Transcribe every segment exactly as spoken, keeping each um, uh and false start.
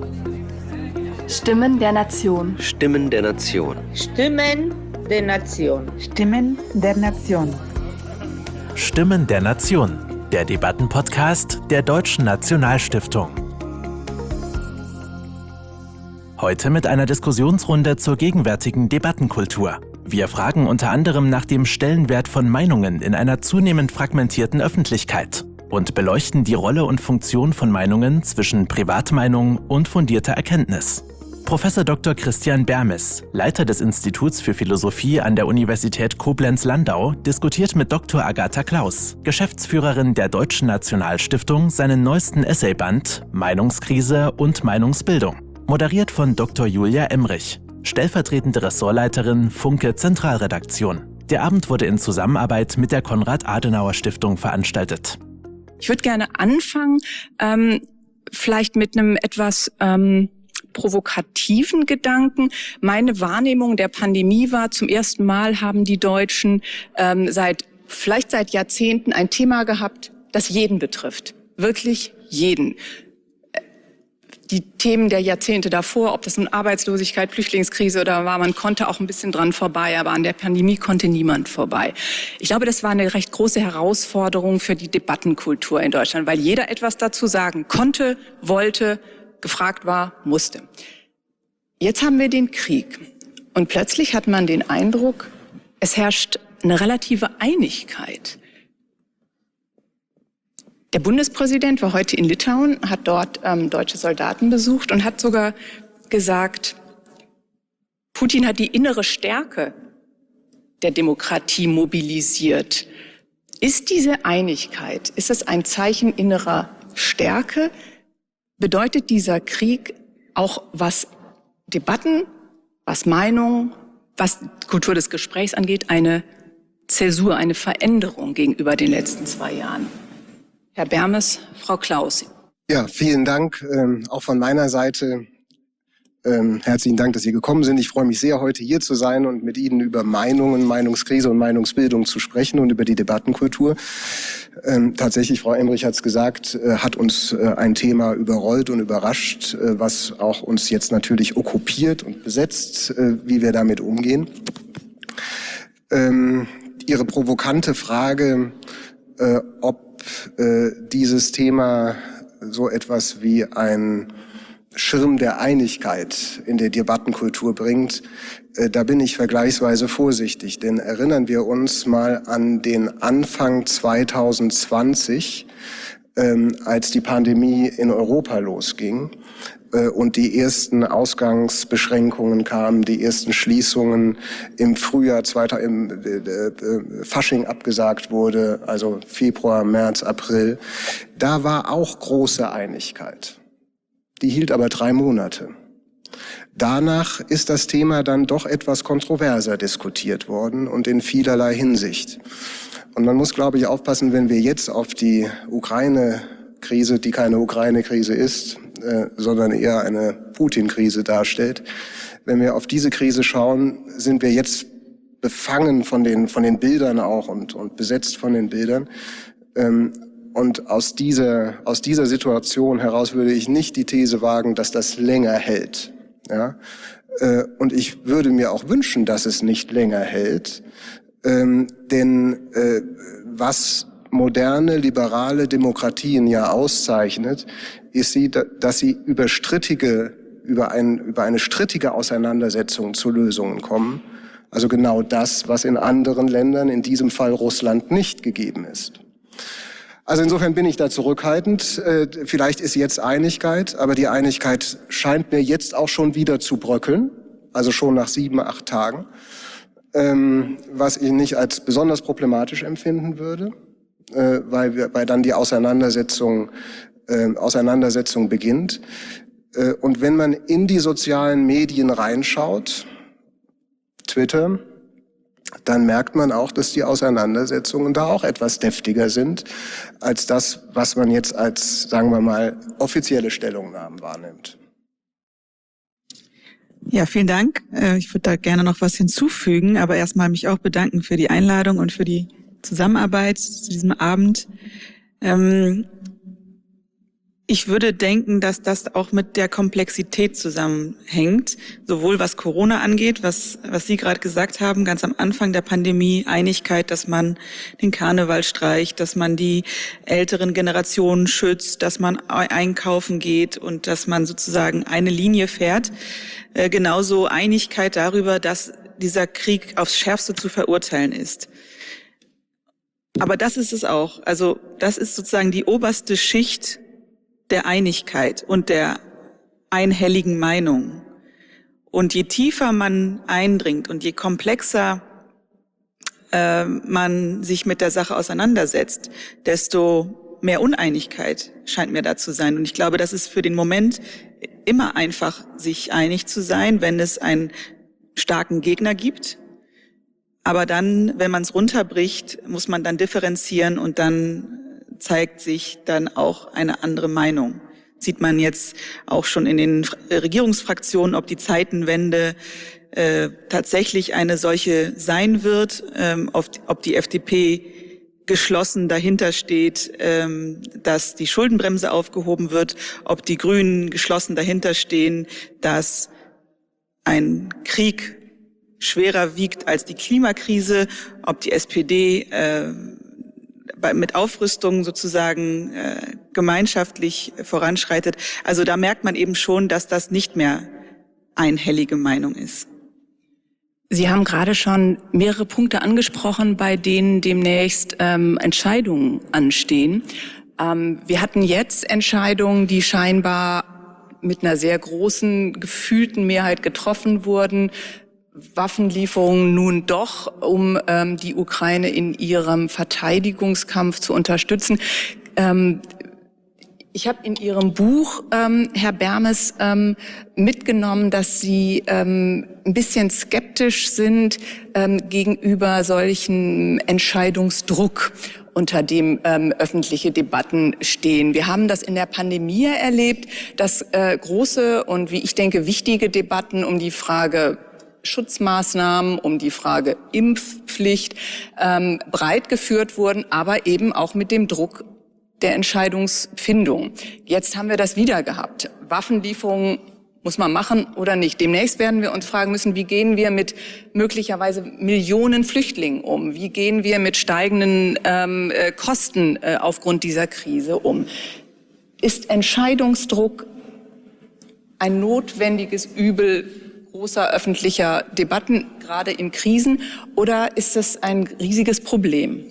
Stimmen der Nation. Stimmen der Nation. Stimmen der Nation. Stimmen der Nation. Stimmen der Nation, der Debattenpodcast der Deutschen Nationalstiftung. Heute mit einer Diskussionsrunde zur gegenwärtigen Debattenkultur. Wir fragen unter anderem nach dem Stellenwert von Meinungen in einer zunehmend fragmentierten Öffentlichkeit und beleuchten die Rolle und Funktion von Meinungen zwischen Privatmeinung und fundierter Erkenntnis. Professor Doktor Christian Bermes, Leiter des Instituts für Philosophie an der Universität Koblenz-Landau, diskutiert mit Doktor Agatha Klaus, Geschäftsführerin der Deutschen Nationalstiftung, seinen neuesten Essayband Meinungskrise und Meinungsbildung. Moderiert von Doktor Julia Emrich, stellvertretende Ressortleiterin Funke Zentralredaktion. Der Abend wurde in Zusammenarbeit mit der Konrad-Adenauer-Stiftung veranstaltet. Ich würde gerne anfangen, ähm, vielleicht mit einem etwas ähm, provokativen Gedanken. Meine Wahrnehmung der Pandemie war, zum ersten Mal haben die Deutschen ähm, seit vielleicht seit Jahrzehnten ein Thema gehabt, das jeden betrifft. Wirklich jeden. Die Themen der Jahrzehnte davor, ob das nun Arbeitslosigkeit, Flüchtlingskrise oder war, man konnte auch ein bisschen dran vorbei, aber an der Pandemie konnte niemand vorbei. Ich glaube, das war eine recht große Herausforderung für die Debattenkultur in Deutschland, weil jeder etwas dazu sagen konnte, wollte, gefragt war, musste. Jetzt haben wir den Krieg und plötzlich hat man den Eindruck, es herrscht eine relative Einigkeit. Der Bundespräsident war heute in Litauen, hat dort ähm, deutsche Soldaten besucht und hat sogar gesagt, Putin hat die innere Stärke der Demokratie mobilisiert. Ist diese Einigkeit, ist es ein Zeichen innerer Stärke? Bedeutet dieser Krieg auch, was Debatten, was Meinung, was Kultur des Gesprächs angeht, eine Zäsur, eine Veränderung gegenüber den letzten zwei Jahren? Herr Bermes, Frau Klaus. Ja, vielen Dank, ähm, auch von meiner Seite. Ähm, herzlichen Dank, dass Sie gekommen sind. Ich freue mich sehr, heute hier zu sein und mit Ihnen über Meinungen, Meinungskrise und Meinungsbildung zu sprechen und über die Debattenkultur. Ähm, tatsächlich, Frau Emrich hat es gesagt, äh, hat uns äh, ein Thema überrollt und überrascht, äh, was auch uns jetzt natürlich okkupiert und besetzt, äh, wie wir damit umgehen. Ähm, Ihre provokante Frage, äh, ob äh, dieses Thema so etwas wie ein Schirm der Einigkeit in der Debattenkultur bringt, äh, da bin ich vergleichsweise vorsichtig. Denn erinnern wir uns mal an den Anfang zwanzig zwanzig, ähm, als die Pandemie in Europa losging äh, und die ersten Ausgangsbeschränkungen kamen, die ersten Schließungen im Frühjahr, zweitausend, im äh, äh, Fasching abgesagt wurde, also Februar, März, April. Da war auch große Einigkeit. Die hielt aber drei Monate. Danach ist das Thema dann doch etwas kontroverser diskutiert worden und in vielerlei Hinsicht. Und man muss, glaube ich, aufpassen, wenn wir jetzt auf die Ukraine-Krise, die keine Ukraine-Krise ist, äh, sondern eher eine Putin-Krise darstellt. Wenn wir auf diese Krise schauen, sind wir jetzt befangen von den, von den Bildern auch und, und besetzt von den Bildern. Ähm, Und aus dieser, aus dieser Situation heraus würde ich nicht die These wagen, dass das länger hält. Ja? Und ich würde mir auch wünschen, dass es nicht länger hält. Ähm, denn äh, was moderne, liberale Demokratien ja auszeichnet, ist sie, dass sie über strittige, über, ein, über eine strittige Auseinandersetzung zu Lösungen kommen. Also genau das, was in anderen Ländern, in diesem Fall Russland, nicht gegeben ist. Also insofern bin ich da zurückhaltend. Vielleicht ist jetzt Einigkeit, aber die Einigkeit scheint mir jetzt auch schon wieder zu bröckeln, also schon nach sieben, acht Tagen, was ich nicht als besonders problematisch empfinden würde, weil, wir, weil dann die Auseinandersetzung, Auseinandersetzung beginnt. Und wenn man in die sozialen Medien reinschaut, Twitter, dann merkt man auch, dass die Auseinandersetzungen da auch etwas deftiger sind als das, was man jetzt als, sagen wir mal, offizielle Stellungnahmen wahrnimmt. Ja, vielen Dank. Ich würde da gerne noch was hinzufügen, aber erstmal mich auch bedanken für die Einladung und für die Zusammenarbeit zu diesem Abend. Ich würde denken, dass das auch mit der Komplexität zusammenhängt, sowohl was Corona angeht, was, was Sie gerade gesagt haben, ganz am Anfang der Pandemie, Einigkeit, dass man den Karneval streicht, dass man die älteren Generationen schützt, dass man einkaufen geht und dass man sozusagen eine Linie fährt. Äh, genauso Einigkeit darüber, dass dieser Krieg aufs Schärfste zu verurteilen ist. Aber das ist es auch. Also das ist sozusagen die oberste Schicht der Einigkeit und der einhelligen Meinung. Und je tiefer man eindringt und je komplexer äh, man sich mit der Sache auseinandersetzt, desto mehr Uneinigkeit scheint mir da zu sein. Und ich glaube, das ist für den Moment immer einfach, sich einig zu sein, wenn es einen starken Gegner gibt. Aber dann, wenn man es runterbricht, muss man dann differenzieren und dann zeigt sich dann auch eine andere Meinung. Sieht man jetzt auch schon in den Regierungsfraktionen, ob die Zeitenwende äh, tatsächlich eine solche sein wird, ähm, ob die F D P geschlossen dahinter steht, ähm, dass die Schuldenbremse aufgehoben wird, ob die Grünen geschlossen dahinter stehen, dass ein Krieg schwerer wiegt als die Klimakrise, ob die S P D äh, mit Aufrüstung sozusagen äh, gemeinschaftlich voranschreitet. Also da merkt man eben schon, dass das nicht mehr einhellige Meinung ist. Sie haben gerade schon mehrere Punkte angesprochen, bei denen demnächst ähm, Entscheidungen anstehen. Ähm, wir hatten jetzt Entscheidungen, die scheinbar mit einer sehr großen, gefühlten Mehrheit getroffen wurden. Waffenlieferungen nun doch, um ähm, die Ukraine in ihrem Verteidigungskampf zu unterstützen. Ähm, ich habe in Ihrem Buch, ähm, Herr Bermes, ähm, mitgenommen, dass Sie ähm, ein bisschen skeptisch sind ähm, gegenüber solchen Entscheidungsdruck, unter dem ähm, öffentliche Debatten stehen. Wir haben das in der Pandemie erlebt, dass äh, große und, wie ich denke, wichtige Debatten um die Frage Schutzmaßnahmen, um die Frage Impfpflicht ähm, breit geführt wurden, aber eben auch mit dem Druck der Entscheidungsfindung. Jetzt haben wir das wieder gehabt. Waffenlieferungen muss man machen oder nicht. Demnächst werden wir uns fragen müssen, wie gehen wir mit möglicherweise Millionen Flüchtlingen um? Wie gehen wir mit steigenden ähm, äh, Kosten äh, aufgrund dieser Krise um? Ist Entscheidungsdruck ein notwendiges Übel großer öffentlicher Debatten, gerade in Krisen, oder ist das ein riesiges Problem?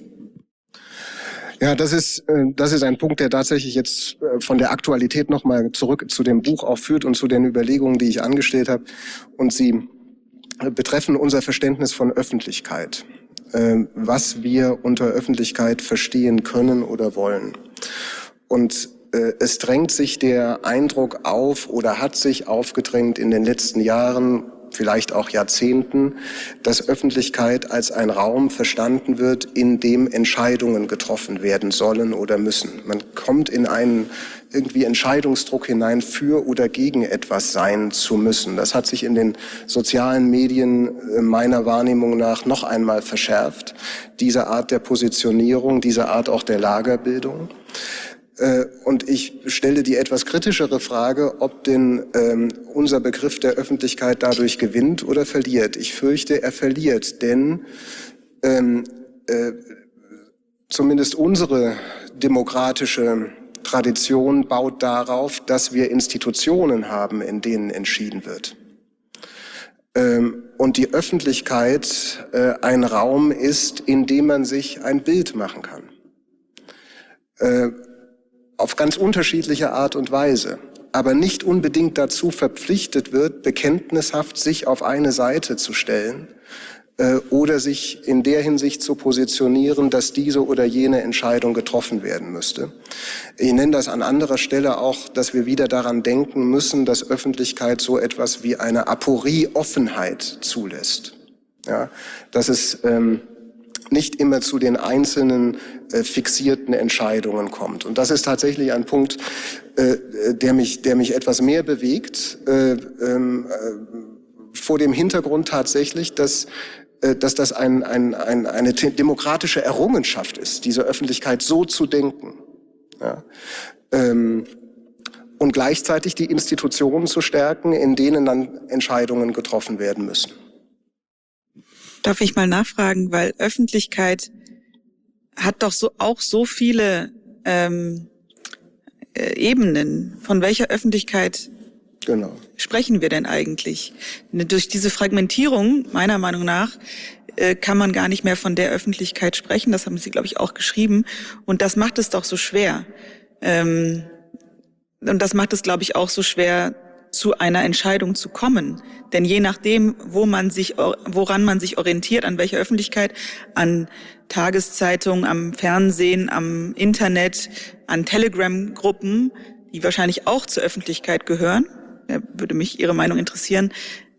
Ja, das ist, das ist ein Punkt, der tatsächlich jetzt von der Aktualität nochmal zurück zu dem Buch auch führt und zu den Überlegungen, die ich angestellt habe. Und sie betreffen unser Verständnis von Öffentlichkeit, was wir unter Öffentlichkeit verstehen können oder wollen. Und es drängt sich der Eindruck auf oder hat sich aufgedrängt in den letzten Jahren, vielleicht auch Jahrzehnten, dass Öffentlichkeit als ein Raum verstanden wird, in dem Entscheidungen getroffen werden sollen oder müssen. Man kommt in einen irgendwie Entscheidungsdruck hinein, für oder gegen etwas sein zu müssen. Das hat sich in den sozialen Medien meiner Wahrnehmung nach noch einmal verschärft. Diese Art der Positionierung, diese Art auch der Lagerbildung. Und ich stelle die etwas kritischere Frage, ob denn ähm, unser Begriff der Öffentlichkeit dadurch gewinnt oder verliert. Ich fürchte, er verliert, denn ähm, äh, zumindest unsere demokratische Tradition baut darauf, dass wir Institutionen haben, in denen entschieden wird. Ähm, und die Öffentlichkeit äh, ein Raum ist, in dem man sich ein Bild machen kann. Äh, auf ganz unterschiedliche Art und Weise, aber nicht unbedingt dazu verpflichtet wird, bekenntnishaft sich auf eine Seite zu stellen äh, oder sich in der Hinsicht zu positionieren, dass diese oder jene Entscheidung getroffen werden müsste. Ich nenne das an anderer Stelle auch, dass wir wieder daran denken müssen, dass Öffentlichkeit so etwas wie eine Aporie-Offenheit zulässt. Ja, dass es ähm, nicht immer zu den einzelnen äh, fixierten Entscheidungen kommt. Und das ist tatsächlich ein Punkt, äh, der mich, der mich etwas mehr bewegt, äh, ähm, äh, vor dem Hintergrund tatsächlich, dass, äh, dass das ein, ein, ein, eine demokratische Errungenschaft ist, diese Öffentlichkeit so zu denken. Ja? Ähm, und gleichzeitig die Institutionen zu stärken, in denen dann Entscheidungen getroffen werden müssen. Darf ich mal nachfragen, weil Öffentlichkeit hat doch so auch so viele ähm, äh, Ebenen. Von welcher Öffentlichkeit Genau. sprechen wir denn eigentlich? Durch diese Fragmentierung, meiner Meinung nach, äh, kann man gar nicht mehr von der Öffentlichkeit sprechen. Das haben Sie, glaube ich, auch geschrieben. Und das macht es doch so schwer. Ähm, und das macht es, glaube ich, auch so schwer, zu einer Entscheidung zu kommen. Denn je nachdem, wo man sich, woran man sich orientiert, an welcher Öffentlichkeit, an Tageszeitungen, am Fernsehen, am Internet, an Telegram-Gruppen, die wahrscheinlich auch zur Öffentlichkeit gehören, da würde mich Ihre Meinung interessieren,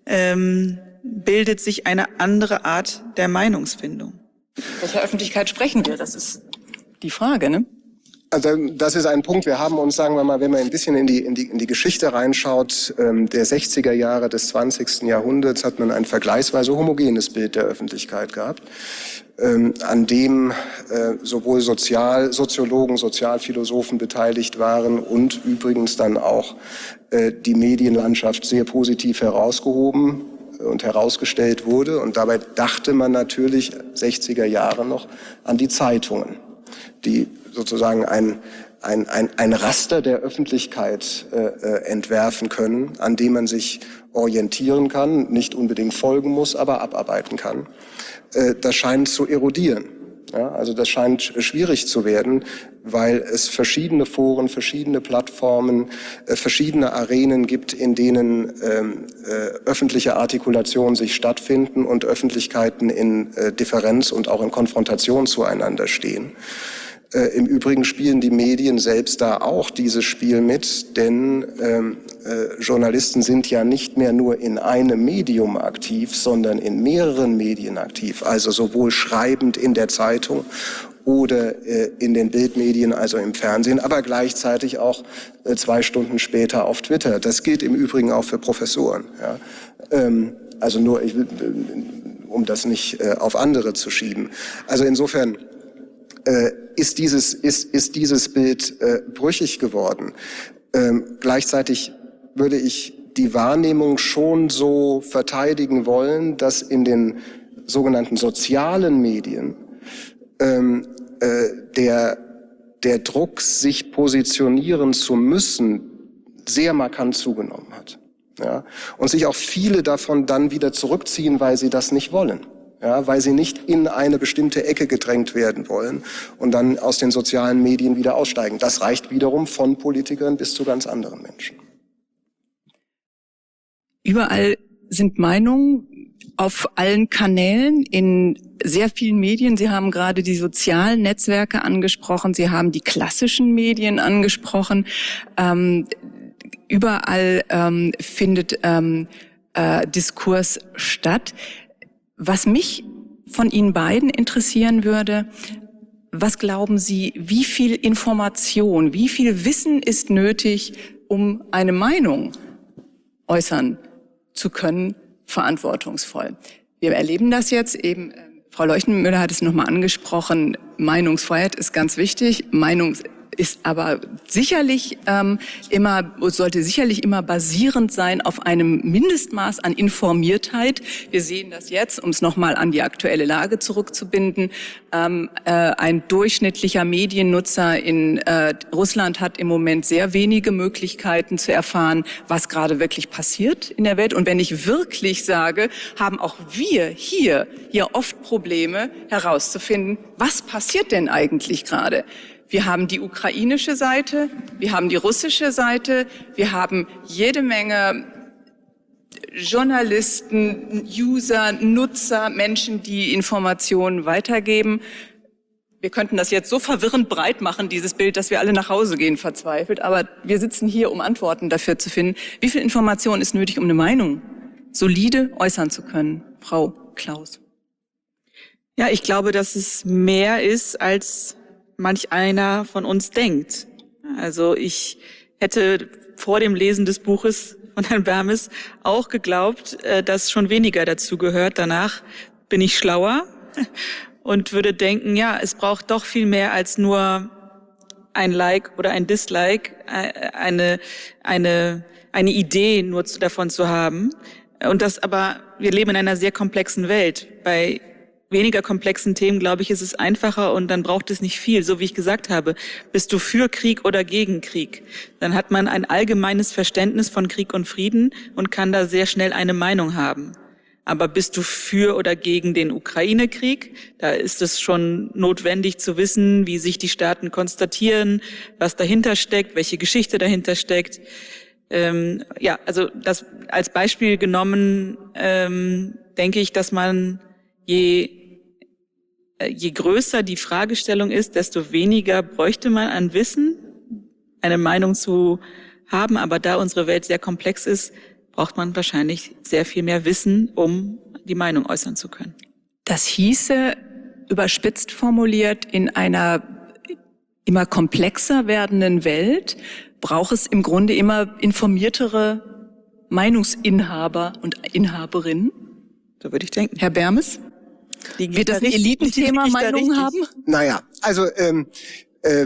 ähm, bildet sich eine andere Art der Meinungsfindung. Welcher Öffentlichkeit sprechen wir? Das ist die Frage, ne? Also das ist ein Punkt. Wir haben uns, sagen wir mal, wenn man ein bisschen in die, in die, in die Geschichte reinschaut, ähm, der sechziger Jahre des zwanzigsten Jahrhunderts hat man ein vergleichsweise homogenes Bild der Öffentlichkeit gehabt, ähm, an dem äh, sowohl Sozial, Soziologen, Sozialphilosophen beteiligt waren und übrigens dann auch äh, die Medienlandschaft sehr positiv herausgehoben und herausgestellt wurde. Und dabei dachte man natürlich sechziger Jahre noch an die Zeitungen, die sozusagen ein, ein, ein, ein Raster der Öffentlichkeit äh, entwerfen können, an dem man sich orientieren kann, nicht unbedingt folgen muss, aber abarbeiten kann. Äh, das scheint zu erodieren. Ja, also das scheint schwierig zu werden, weil es verschiedene Foren, verschiedene Plattformen, äh, verschiedene Arenen gibt, in denen ähm, äh, öffentliche Artikulationen sich stattfinden und Öffentlichkeiten in äh, Differenz und auch in Konfrontation zueinander stehen. Äh, Im Übrigen spielen die Medien selbst da auch dieses Spiel mit, denn ähm, äh, Journalisten sind ja nicht mehr nur in einem Medium aktiv, sondern in mehreren Medien aktiv, also sowohl schreibend in der Zeitung oder äh, in den Bildmedien, also im Fernsehen, aber gleichzeitig auch äh, zwei Stunden später auf Twitter. Das gilt im Übrigen auch für Professoren. Ja. Ähm, also nur, ich, um das nicht äh, auf andere zu schieben. Also insofern Äh, ist dieses, ist, ist dieses Bild äh, brüchig geworden. Ähm, gleichzeitig würde ich die Wahrnehmung schon so verteidigen wollen, dass in den sogenannten sozialen Medien ähm, äh, der, der Druck, sich positionieren zu müssen, sehr markant zugenommen hat. Ja? Und sich auch viele davon dann wieder zurückziehen, weil sie das nicht wollen. Ja, weil sie nicht in eine bestimmte Ecke gedrängt werden wollen und dann aus den sozialen Medien wieder aussteigen. Das reicht wiederum von Politikern bis zu ganz anderen Menschen. Überall sind Meinungen auf allen Kanälen, in sehr vielen Medien. Sie haben gerade die sozialen Netzwerke angesprochen, Sie haben die klassischen Medien angesprochen. Ähm, überall ähm, findet ähm, äh, Diskurs statt. Was mich von Ihnen beiden interessieren würde, was glauben Sie, wie viel Information, wie viel Wissen ist nötig, um eine Meinung äußern zu können, verantwortungsvoll? Wir erleben das jetzt eben, Frau Leuchtenmüller hat es nochmal angesprochen, Meinungsfreiheit ist ganz wichtig, Meinung ist aber sicherlich ähm, immer, sollte sicherlich immer basierend sein auf einem Mindestmaß an Informiertheit. Wir sehen das jetzt, um es nochmal an die aktuelle Lage zurückzubinden. Ähm, äh, ein durchschnittlicher Mediennutzer in äh, Russland hat im Moment sehr wenige Möglichkeiten zu erfahren, was gerade wirklich passiert in der Welt. Und wenn ich wirklich sage, haben auch wir hier, hier oft Probleme herauszufinden, was passiert denn eigentlich gerade? Wir haben die ukrainische Seite, wir haben die russische Seite, wir haben jede Menge Journalisten, User, Nutzer, Menschen, die Informationen weitergeben. Wir könnten das jetzt so verwirrend breit machen, dieses Bild, dass wir alle nach Hause gehen, verzweifelt. Aber wir sitzen hier, um Antworten dafür zu finden. Wie viel Information ist nötig, um eine Meinung solide äußern zu können? Frau Klaus. Ja, ich glaube, dass es mehr ist, als manch einer von uns denkt. Also ich hätte vor dem Lesen des Buches von Herrn Bermes auch geglaubt, dass schon weniger dazu gehört. Danach bin ich schlauer und würde denken, ja, es braucht doch viel mehr als nur ein Like oder ein Dislike, eine, eine, eine Idee nur zu, davon zu haben. Und das aber, wir leben in einer sehr komplexen Welt. Bei weniger komplexen Themen, glaube ich, ist es einfacher und dann braucht es nicht viel. So wie ich gesagt habe, bist du für Krieg oder gegen Krieg? Dann hat man ein allgemeines Verständnis von Krieg und Frieden und kann da sehr schnell eine Meinung haben. Aber bist du für oder gegen den Ukraine-Krieg? Da ist es schon notwendig zu wissen, wie sich die Staaten konstatieren, was dahinter steckt, welche Geschichte dahinter steckt. Ähm, ja, also das als Beispiel genommen, ähm, denke ich, dass man je je größer die Fragestellung ist, desto weniger bräuchte man an Wissen, eine Meinung zu haben. Aber da unsere Welt sehr komplex ist, braucht man wahrscheinlich sehr viel mehr Wissen, um die Meinung äußern zu können. Das hieße, überspitzt formuliert, in einer immer komplexer werdenden Welt braucht es im Grunde immer informiertere Meinungsinhaber und Inhaberinnen. So würde ich denken. Herr Bermes? Wird das ein Elitenthema, Meinungen haben? Naja, also ähm, äh,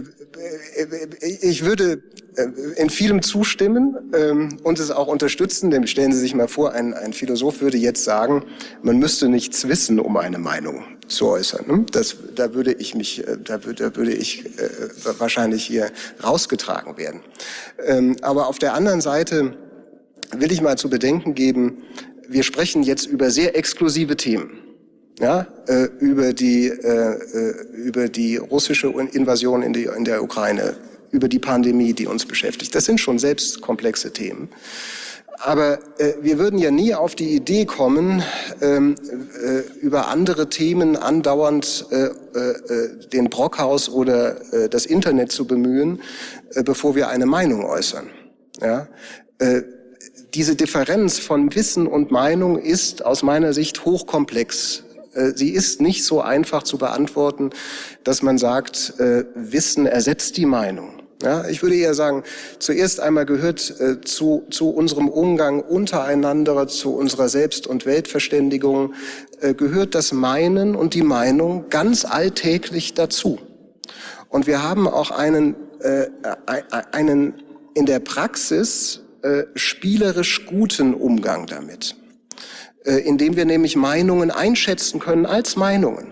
ich würde äh, in vielem zustimmen ähm, und es auch unterstützen. Denn stellen Sie sich mal vor, ein, ein Philosoph würde jetzt sagen, man müsste nichts wissen, um eine Meinung zu äußern. Ne? Das, da würde ich mich, da würde, da würde ich äh, wahrscheinlich hier rausgetragen werden. Ähm, aber auf der anderen Seite will ich mal zu bedenken geben, wir sprechen jetzt über sehr exklusive Themen. Ja, äh, über die äh, über die russische Invasion in, die, in der Ukraine, über die Pandemie, die uns beschäftigt. Das sind schon selbst komplexe Themen. Aber äh, wir würden ja nie auf die Idee kommen, ähm, äh, über andere Themen andauernd äh, äh, den Brockhaus oder äh, das Internet zu bemühen, äh, bevor wir eine Meinung äußern. Ja. Äh, diese Differenz von Wissen und Meinung ist aus meiner Sicht hochkomplex. Sie ist nicht so einfach zu beantworten, dass man sagt, äh, Wissen ersetzt die Meinung. Ja, ich würde eher sagen, zuerst einmal gehört äh, zu, zu unserem Umgang untereinander, zu unserer Selbst- und Weltverständigung, äh, gehört das Meinen und die Meinung ganz alltäglich dazu. Und wir haben auch einen, äh, einen in der Praxis äh, spielerisch guten Umgang damit, indem wir nämlich Meinungen einschätzen können als Meinungen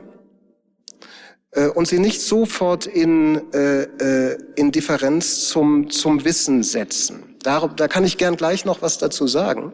äh, und sie nicht sofort in, äh, in Differenz zum, zum Wissen setzen. Da, da kann ich gern gleich noch was dazu sagen.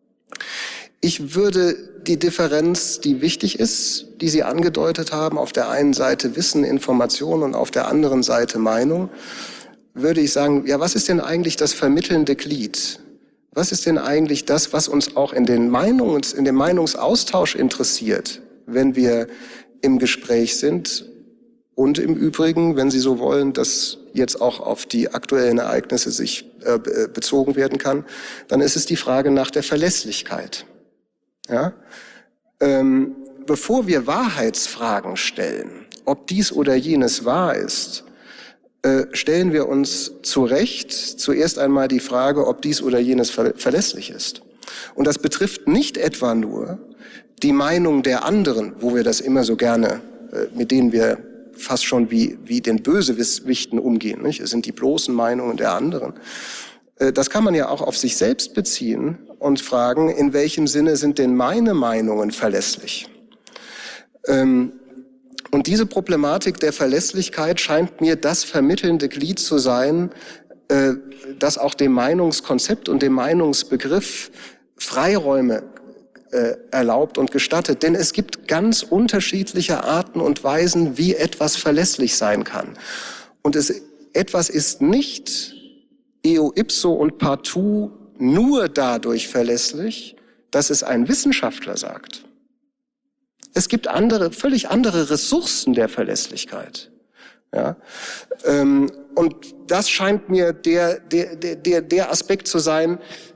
Ich würde die Differenz, die wichtig ist, die Sie angedeutet haben, auf der einen Seite Wissen, Information und auf der anderen Seite Meinung, würde ich sagen, ja, was ist denn eigentlich das vermittelnde Glied? Was ist denn eigentlich das, was uns auch in den Meinungs, in dem Meinungsaustausch interessiert, wenn wir im Gespräch sind? Und im Übrigen, wenn Sie so wollen, dass jetzt auch auf die aktuellen Ereignisse sich äh, bezogen werden kann, dann ist es die Frage nach der Verlässlichkeit. Ja? Ähm, bevor wir Wahrheitsfragen stellen, ob dies oder jenes wahr ist, Äh, stellen wir uns zu Recht zuerst einmal die Frage, ob dies oder jenes ver- verlässlich ist. Und das betrifft nicht etwa nur die Meinung der anderen, wo wir das immer so gerne, äh, mit denen wir fast schon wie, wie den Bösewichten umgehen, nicht? Es sind die bloßen Meinungen der anderen. Äh, das kann man ja auch auf sich selbst beziehen und fragen, in welchem Sinne sind denn meine Meinungen verlässlich? Ähm, Und diese Problematik der Verlässlichkeit scheint mir das vermittelnde Glied zu sein, äh, das auch dem Meinungskonzept und dem Meinungsbegriff Freiräume äh, erlaubt und gestattet. Denn es gibt ganz unterschiedliche Arten und Weisen, wie etwas verlässlich sein kann. Und es, etwas ist nicht eo ipso und partout nur dadurch verlässlich, dass es ein Wissenschaftler sagt. Es gibt andere, völlig andere Ressourcen der Verlässlichkeit. Ja, ähm, und das scheint mir der, der, der, der Aspekt zu sein,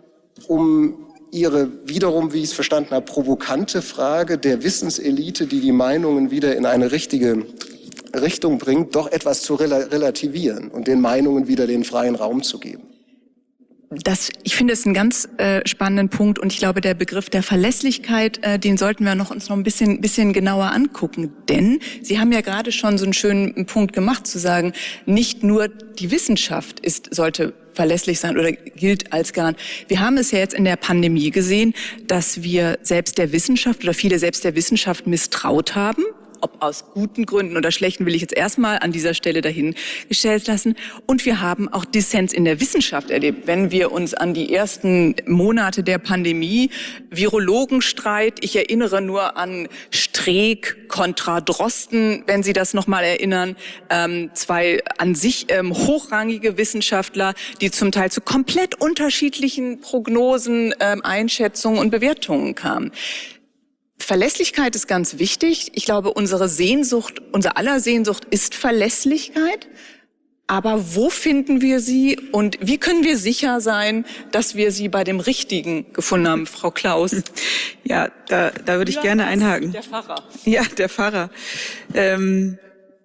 um Ihre wiederum, wie ich es verstanden habe, provokante Frage der Wissenselite, die die Meinungen wieder in eine richtige Richtung bringt, doch etwas zu rel- relativieren und den Meinungen wieder den freien Raum zu geben. Das, ich finde es einen ganz äh, spannenden Punkt und ich glaube, der Begriff der Verlässlichkeit, äh, den sollten wir noch, uns noch ein bisschen, bisschen genauer angucken. Denn Sie haben ja gerade schon so einen schönen Punkt gemacht, zu sagen, nicht nur die Wissenschaft ist, sollte verlässlich sein oder gilt als Garant. Wir haben es ja jetzt in der Pandemie gesehen, dass wir selbst der Wissenschaft oder viele selbst der Wissenschaft misstraut haben. Ob aus guten Gründen oder schlechten, will ich jetzt erstmal an dieser Stelle dahingestellt lassen. Und wir haben auch Dissens in der Wissenschaft erlebt. Wenn wir uns an die ersten Monate der Pandemie, Virologenstreit, ich erinnere nur an Streeck kontra Drosten, wenn Sie das nochmal erinnern, ähm, zwei an sich ähm, hochrangige Wissenschaftler, die zum Teil zu komplett unterschiedlichen Prognosen, ähm, Einschätzungen und Bewertungen kamen. Verlässlichkeit ist ganz wichtig. Ich glaube, unsere Sehnsucht, unser aller Sehnsucht ist Verlässlichkeit. Aber wo finden wir sie und wie können wir sicher sein, dass wir sie bei dem Richtigen gefunden haben, Frau Klaus? Ja, da, da würde ich ja, gerne einhaken. Der Pfarrer. Ja, der Pfarrer. Ähm,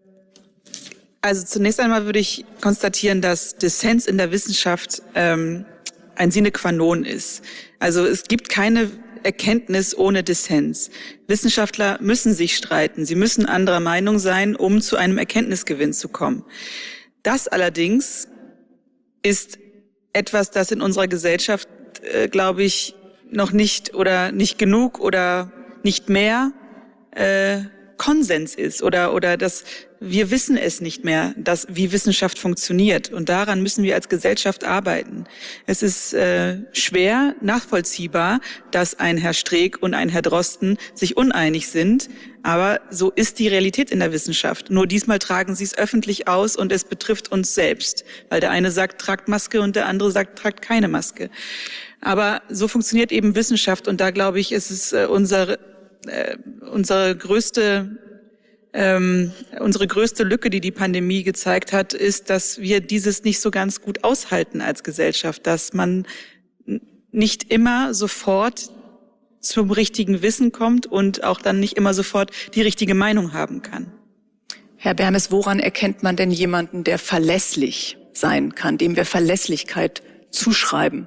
also zunächst einmal würde ich konstatieren, dass Dissens in der Wissenschaft ähm, ein sine qua non ist. Also es gibt keine Erkenntnis ohne Dissens. Wissenschaftler müssen sich streiten. Sie müssen anderer Meinung sein, um zu einem Erkenntnisgewinn zu kommen. Das allerdings ist etwas, das in unserer Gesellschaft, äh, glaube ich, noch nicht oder nicht genug oder nicht mehr äh, Konsens ist oder oder dass wir wissen es nicht mehr, dass wie Wissenschaft funktioniert und daran müssen wir als Gesellschaft arbeiten. Es ist äh, schwer nachvollziehbar, dass ein Herr Streeck und ein Herr Drosten sich uneinig sind, aber so ist die Realität in der Wissenschaft. Nur diesmal tragen sie es öffentlich aus und es betrifft uns selbst, weil der eine sagt, tragt Maske und der andere sagt, tragt keine Maske. Aber so funktioniert eben Wissenschaft und da glaube ich, ist es äh, unsere äh, unsere größte Ähm, unsere größte Lücke, die die Pandemie gezeigt hat, ist, dass wir dieses nicht so ganz gut aushalten als Gesellschaft, dass man nicht immer sofort zum richtigen Wissen kommt und auch dann nicht immer sofort die richtige Meinung haben kann. Herr Bermes, woran erkennt man denn jemanden, der verlässlich sein kann, dem wir Verlässlichkeit zuschreiben?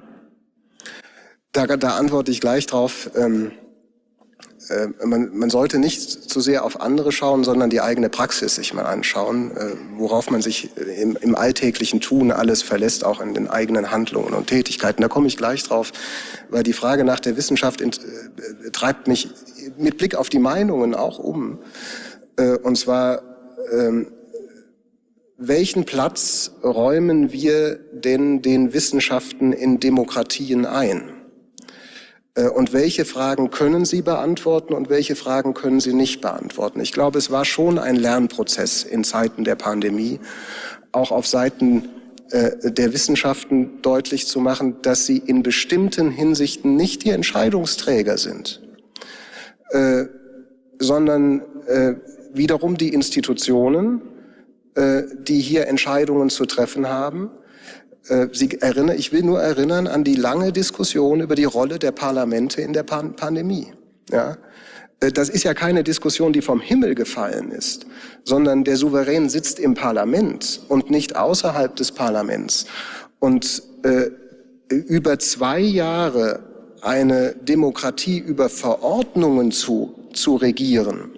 Da, da antworte ich gleich drauf. Ähm Man, man sollte nicht zu sehr auf andere schauen, sondern die eigene Praxis sich mal anschauen, worauf man sich im, im alltäglichen Tun alles verlässt, auch in den eigenen Handlungen und Tätigkeiten. Da komme ich gleich drauf, weil die Frage nach der Wissenschaft äh, treibt mich mit Blick auf die Meinungen auch um. Äh, und zwar, äh, welchen Platz räumen wir denn den Wissenschaften in Demokratien ein? Und welche Fragen können Sie beantworten und welche Fragen können Sie nicht beantworten? Ich glaube, es war schon ein Lernprozess in Zeiten der Pandemie, auch auf Seiten äh, der Wissenschaften deutlich zu machen, dass sie in bestimmten Hinsichten nicht die Entscheidungsträger sind, äh, sondern äh, wiederum die Institutionen, äh, die hier Entscheidungen zu treffen haben. Sie erinnern, ich will nur erinnern an die lange Diskussion über die Rolle der Parlamente in der Pan- Pandemie. Ja, das ist ja keine Diskussion, die vom Himmel gefallen ist, sondern der Souverän sitzt im Parlament und nicht außerhalb des Parlaments. Und äh, über zwei Jahre eine Demokratie über Verordnungen zu, zu regieren,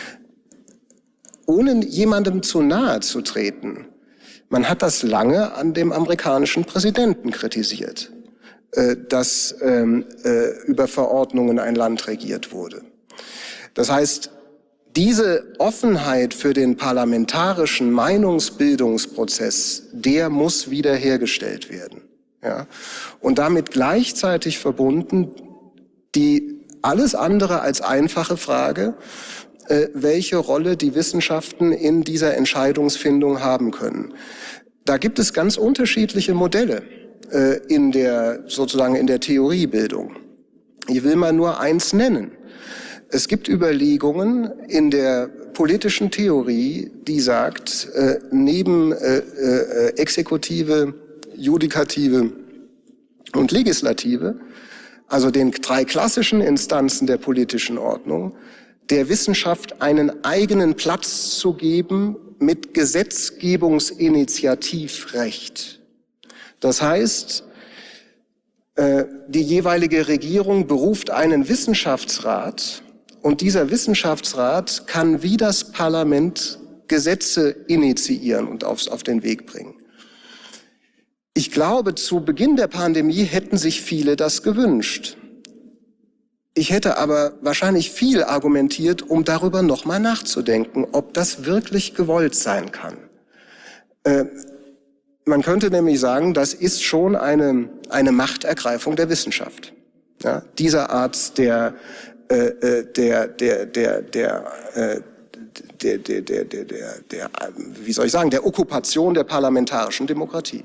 ohne jemandem zu nahe zu treten. Man hat das lange an dem amerikanischen Präsidenten kritisiert, äh, dass ähm, äh, über Verordnungen ein Land regiert wurde. Das heißt, diese Offenheit für den parlamentarischen Meinungsbildungsprozess, der muss wiederhergestellt werden. Ja? Und damit gleichzeitig verbunden die alles andere als einfache Frage, welche Rolle die Wissenschaften in dieser Entscheidungsfindung haben können. Da gibt es ganz unterschiedliche Modelle äh, in der, sozusagen in der Theoriebildung. Ich will mal nur eins nennen. Es gibt Überlegungen in der politischen Theorie, die sagt, äh, neben äh, äh, Exekutive, Judikative und Legislative, also den drei klassischen Instanzen der politischen Ordnung, der Wissenschaft einen eigenen Platz zu geben mit Gesetzgebungsinitiativrecht. Das heißt, Äh, die jeweilige Regierung beruft einen Wissenschaftsrat und dieser Wissenschaftsrat kann wie das Parlament Gesetze initiieren und aufs, auf den Weg bringen. Ich glaube, zu Beginn der Pandemie hätten sich viele das gewünscht. Ich hätte aber wahrscheinlich viel argumentiert, um darüber nochmal nachzudenken, ob das wirklich gewollt sein kann. Äh, man könnte nämlich sagen, das ist schon eine, eine Machtergreifung der Wissenschaft. Ja, dieser Art der, äh, der, der, der, der, äh, der, der, der, der, der, der, wie soll ich sagen, der Okkupation der parlamentarischen Demokratie.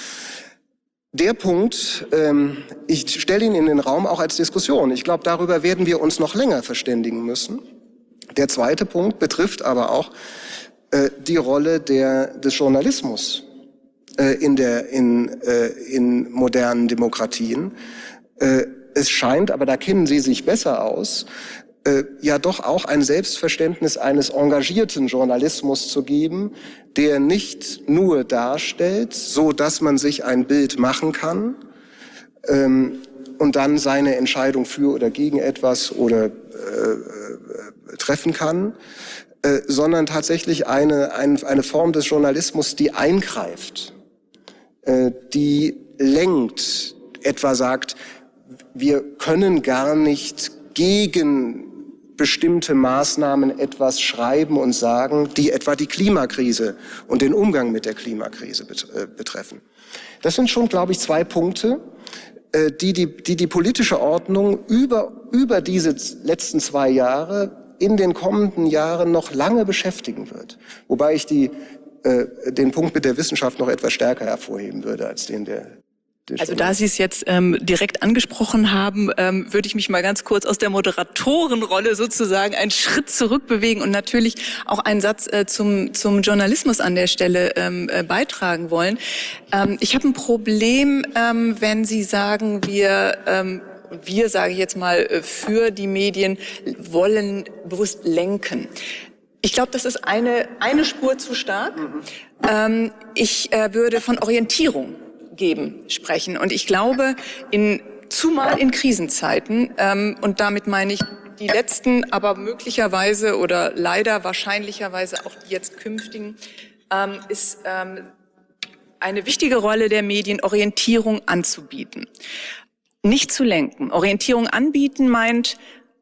Der Punkt, ähm, ich stelle ihn in den Raum auch als Diskussion. Ich glaube, darüber werden wir uns noch länger verständigen müssen. Der zweite Punkt betrifft aber auch äh, die Rolle der, des Journalismus äh, in, der, in, äh, in modernen Demokratien. Äh, es scheint, aber da kennen Sie sich besser aus, äh, ja doch auch ein Selbstverständnis eines engagierten Journalismus zu geben, der nicht nur darstellt, so dass man sich ein Bild machen kann ähm, und dann seine Entscheidung für oder gegen etwas oder äh, äh, treffen kann, äh, sondern tatsächlich eine, ein, eine Form des Journalismus, die eingreift, äh, die lenkt, etwa sagt, wir können gar nicht gegen bestimmte Maßnahmen etwas schreiben und sagen, die etwa die Klimakrise und den Umgang mit der Klimakrise betreffen. Das sind schon, glaube ich, zwei Punkte, die die, die, die politische Ordnung über, über diese letzten zwei Jahre in den kommenden Jahren noch lange beschäftigen wird. Wobei ich die, den Punkt mit der Wissenschaft noch etwas stärker hervorheben würde als den der Also da Sie es jetzt ähm, direkt angesprochen haben, ähm, würde ich mich mal ganz kurz aus der Moderatorenrolle sozusagen einen Schritt zurückbewegen und natürlich auch einen Satz äh, zum zum Journalismus an der Stelle ähm, äh, beitragen wollen. Ähm, ich habe ein Problem, ähm, wenn Sie sagen, wir ähm, wir sage ich jetzt mal für die Medien wollen bewusst lenken. Ich glaube, das ist eine eine Spur zu stark. Mhm. Ähm, ich äh, würde von Orientierung geben, sprechen. Und ich glaube, in, zumal in Krisenzeiten, ähm, und damit meine ich die letzten, aber möglicherweise oder leider wahrscheinlicherweise auch die jetzt künftigen, ähm, ist ähm, eine wichtige Rolle der Medien, Orientierung anzubieten. Nicht zu lenken. Orientierung anbieten meint,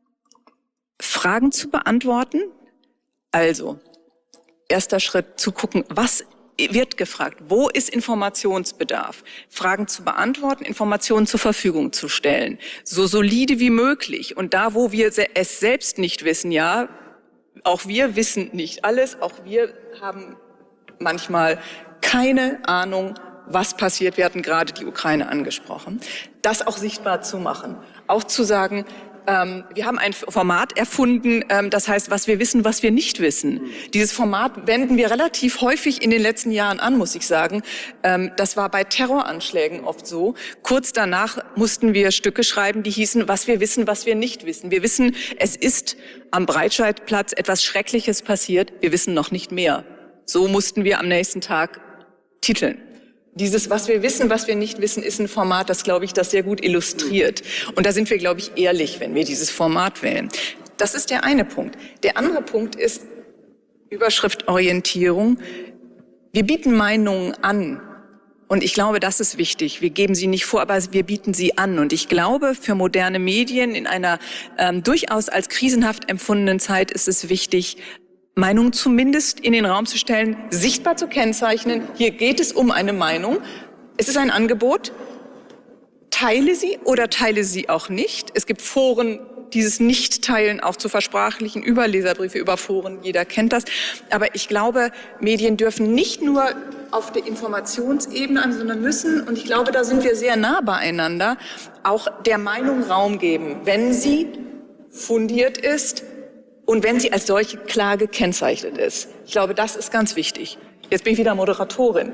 Fragen zu beantworten. Also, erster Schritt zu gucken, was wird gefragt, wo ist Informationsbedarf? Fragen zu beantworten, Informationen zur Verfügung zu stellen. So solide wie möglich. Und da, wo wir es selbst nicht wissen, ja, auch wir wissen nicht alles, auch wir haben manchmal keine Ahnung, was passiert. Wir hatten gerade die Ukraine angesprochen. Das auch sichtbar zu machen. Auch zu sagen, Ähm, wir haben ein Format erfunden, ähm, das heißt, was wir wissen, was wir nicht wissen. Dieses Format wenden wir relativ häufig in den letzten Jahren an, muss ich sagen. Ähm, das war bei Terroranschlägen oft so. Kurz danach mussten wir Stücke schreiben, die hießen, was wir wissen, was wir nicht wissen. Wir wissen, es ist am Breitscheidplatz etwas Schreckliches passiert. Wir wissen noch nicht mehr. So mussten wir am nächsten Tag titeln. Dieses, was wir wissen, was wir nicht wissen, ist ein Format, das, glaube ich, das sehr gut illustriert. Und da sind wir, glaube ich, ehrlich, wenn wir dieses Format wählen. Das ist der eine Punkt. Der andere Punkt ist Überschrift Orientierung. Wir bieten Meinungen an. Und ich glaube, das ist wichtig. Wir geben sie nicht vor, aber wir bieten sie an. Und ich glaube, für moderne Medien in einer ähm, durchaus als krisenhaft empfundenen Zeit ist es wichtig, Meinungen zumindest in den Raum zu stellen, sichtbar zu kennzeichnen. Hier geht es um eine Meinung. Es ist ein Angebot. Teile sie oder teile sie auch nicht. Es gibt Foren, dieses Nicht-Teilen auch zu versprachlichen, über Leserbriefe, über Foren. Jeder kennt das. Aber ich glaube, Medien dürfen nicht nur auf der Informationsebene an, sondern müssen, und ich glaube, da sind wir sehr nah beieinander, auch der Meinung Raum geben, wenn sie fundiert ist, und wenn sie als solche klar gekennzeichnet ist. Ich glaube, das ist ganz wichtig. Jetzt bin ich wieder Moderatorin.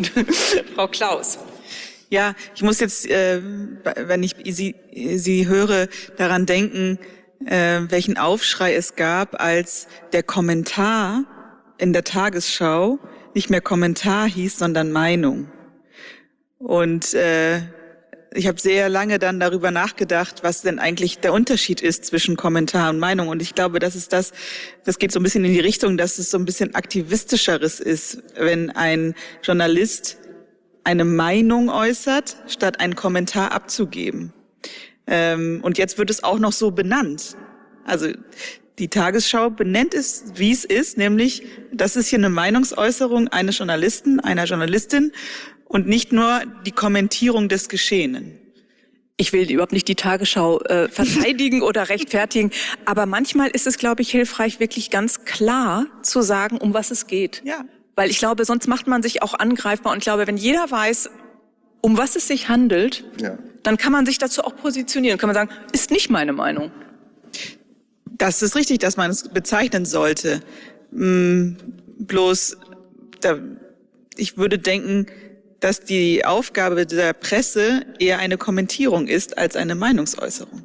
Frau Klaus. Ja, ich muss jetzt, äh, wenn ich Sie, Sie höre, daran denken, äh, welchen Aufschrei es gab, als der Kommentar in der Tagesschau nicht mehr Kommentar hieß, sondern Meinung. Und äh, ich habe sehr lange dann darüber nachgedacht, was denn eigentlich der Unterschied ist zwischen Kommentar und Meinung. Und ich glaube, das ist das, das geht so ein bisschen in die Richtung, dass es so ein bisschen aktivistischeres ist, wenn ein Journalist eine Meinung äußert, statt einen Kommentar abzugeben. Ähm, und jetzt wird es auch noch so benannt. Also die Tagesschau benennt es, wie es ist, nämlich das ist hier eine Meinungsäußerung eines Journalisten, einer Journalistin und nicht nur die Kommentierung des Geschehenen. Ich will überhaupt nicht die Tagesschau äh, verteidigen oder rechtfertigen, aber manchmal ist es, glaube ich, hilfreich, wirklich ganz klar zu sagen, um was es geht. Ja. Weil ich glaube, sonst macht man sich auch angreifbar. Und ich glaube, wenn jeder weiß, um was es sich handelt, ja. dann kann man sich dazu auch positionieren. Kann man sagen, ist nicht meine Meinung. Das ist richtig, dass man es bezeichnen sollte. Mm, bloß, da, ich würde denken, dass die Aufgabe der Presse eher eine Kommentierung ist als eine Meinungsäußerung.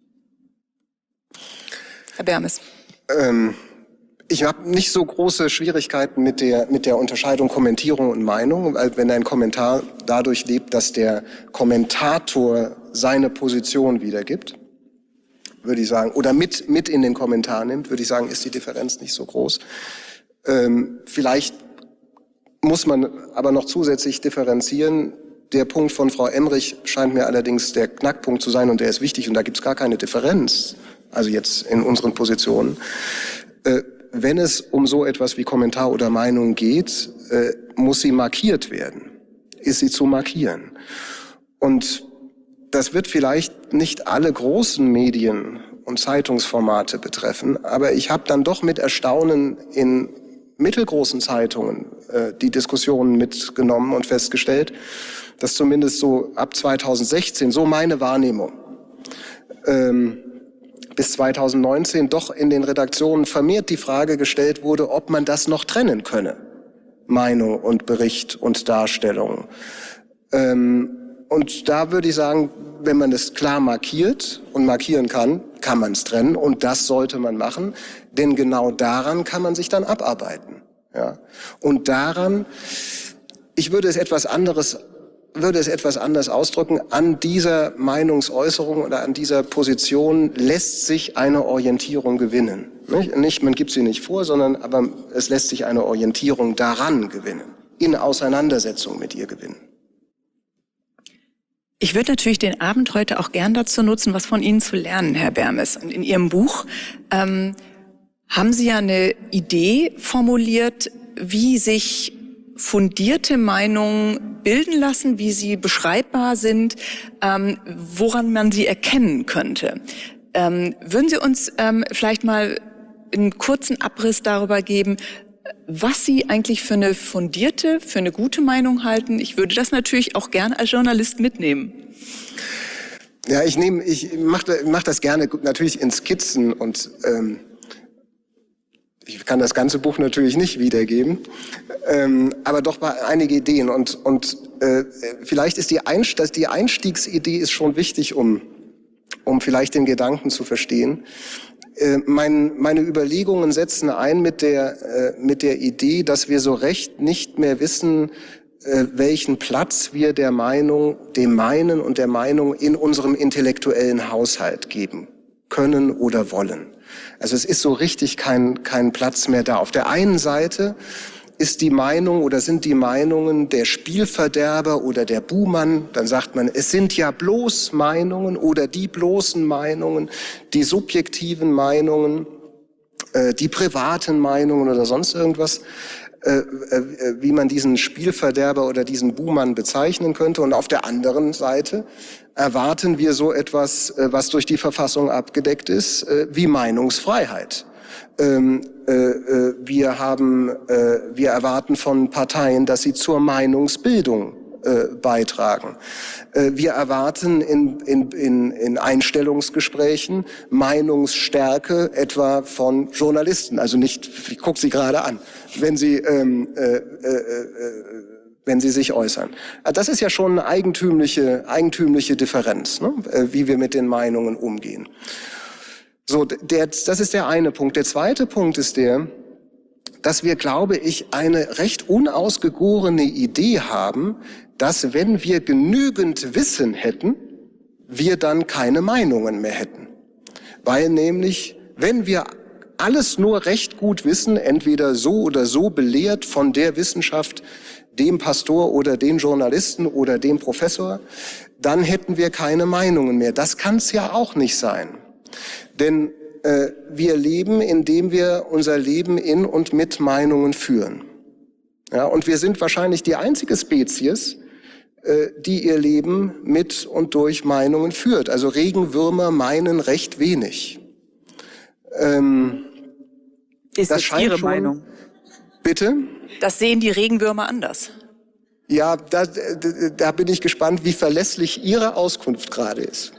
Herr Bermes. Ähm, ich habe nicht so große Schwierigkeiten mit der, mit der Unterscheidung Kommentierung und Meinung, weil wenn ein Kommentar dadurch lebt, dass der Kommentator seine Position wiedergibt, würde ich sagen, oder mit, mit in den Kommentar nimmt, würde ich sagen, ist die Differenz nicht so groß. Ähm, vielleicht muss man aber noch zusätzlich differenzieren. Der Punkt von Frau Emrich scheint mir allerdings der Knackpunkt zu sein und der ist wichtig und da gibt es gar keine Differenz, also jetzt in unseren Positionen. Äh, wenn es um so etwas wie Kommentar oder Meinung geht, äh, muss sie markiert werden. Ist sie zu markieren? Und das wird vielleicht nicht alle großen Medien und Zeitungsformate betreffen, aber ich habe dann doch mit Erstaunen in mittelgroßen Zeitungen äh, die Diskussionen mitgenommen und festgestellt, dass zumindest so ab zweitausendsechzehn, so meine Wahrnehmung, ähm, bis zweitausendneunzehn doch in den Redaktionen vermehrt die Frage gestellt wurde, ob man das noch trennen könne, Meinung und Bericht und Darstellung. Ähm, und da würde ich sagen, wenn man es klar markiert und markieren kann, kann man es trennen und das sollte man machen, denn genau daran kann man sich dann abarbeiten. Ja. Und daran, ich würde es etwas anderes, würde es etwas anders ausdrücken, an dieser Meinungsäußerung oder an dieser Position lässt sich eine Orientierung gewinnen. Nicht, nicht man gibt sie nicht vor, sondern aber es lässt sich eine Orientierung daran gewinnen, in Auseinandersetzung mit ihr gewinnen. Ich würde natürlich den Abend heute auch gern dazu nutzen, was von Ihnen zu lernen, Herr Bermes. Und in Ihrem Buch ähm, haben Sie ja eine Idee formuliert, wie sich fundierte Meinungen bilden lassen, wie sie beschreibbar sind, ähm, woran man sie erkennen könnte. Ähm, würden Sie uns ähm, vielleicht mal einen kurzen Abriss darüber geben, was Sie eigentlich für eine fundierte, für eine gute Meinung halten? Ich würde das natürlich auch gerne als Journalist mitnehmen. Ja, ich nehme, ich mache mach das gerne natürlich in Skizzen und ähm, ich kann das ganze Buch natürlich nicht wiedergeben, ähm, aber doch mal einige Ideen und und äh, vielleicht ist die, Einst- die Einstiegsidee ist schon wichtig, um um vielleicht den Gedanken zu verstehen. Äh, mein, meine Überlegungen setzen ein mit der äh, mit der Idee, dass wir so recht nicht mehr wissen, äh, welchen Platz wir der Meinung, dem Meinen und der Meinung in unserem intellektuellen Haushalt geben können oder wollen. Also es ist so richtig kein, kein Platz mehr da. Auf der einen Seite ist die Meinung oder sind die Meinungen der Spielverderber oder der Buhmann. Dann sagt man, es sind ja bloß Meinungen oder die bloßen Meinungen, die subjektiven Meinungen, äh, die privaten Meinungen oder sonst irgendwas, äh, äh, wie man diesen Spielverderber oder diesen Buhmann bezeichnen könnte. Und auf der anderen Seite erwarten wir so etwas, was durch die Verfassung abgedeckt ist, wie Meinungsfreiheit. Wir haben, wir erwarten von Parteien, dass sie zur Meinungsbildung beitragen. Wir erwarten in, in, in, in Einstellungsgesprächen Meinungsstärke etwa von Journalisten. Also nicht, ich gucke Sie gerade an, wenn Sie ähm, äh, äh, wenn sie sich äußern. Das ist ja schon eine eigentümliche, eigentümliche Differenz, ne? Wie wir mit den Meinungen umgehen. So, der, das ist der eine Punkt. Der zweite Punkt ist der, dass wir, glaube ich, eine recht unausgegorene Idee haben, dass wenn wir genügend Wissen hätten, wir dann keine Meinungen mehr hätten. Weil nämlich, wenn wir alles nur recht gut wissen, entweder so oder so belehrt von der Wissenschaft, dem Pastor oder den Journalisten oder dem Professor, dann hätten wir keine Meinungen mehr. Das kann es ja auch nicht sein. Denn äh, wir leben, indem wir unser Leben in und mit Meinungen führen. Ja, und wir sind wahrscheinlich die einzige Spezies, äh, die ihr Leben mit und durch Meinungen führt. Also Regenwürmer meinen recht wenig. Ähm, Ist das Ihre schon, Meinung? Bitte? Das sehen die Regenwürmer anders. Ja, da, da, da bin ich gespannt, wie verlässlich Ihre Auskunft gerade ist.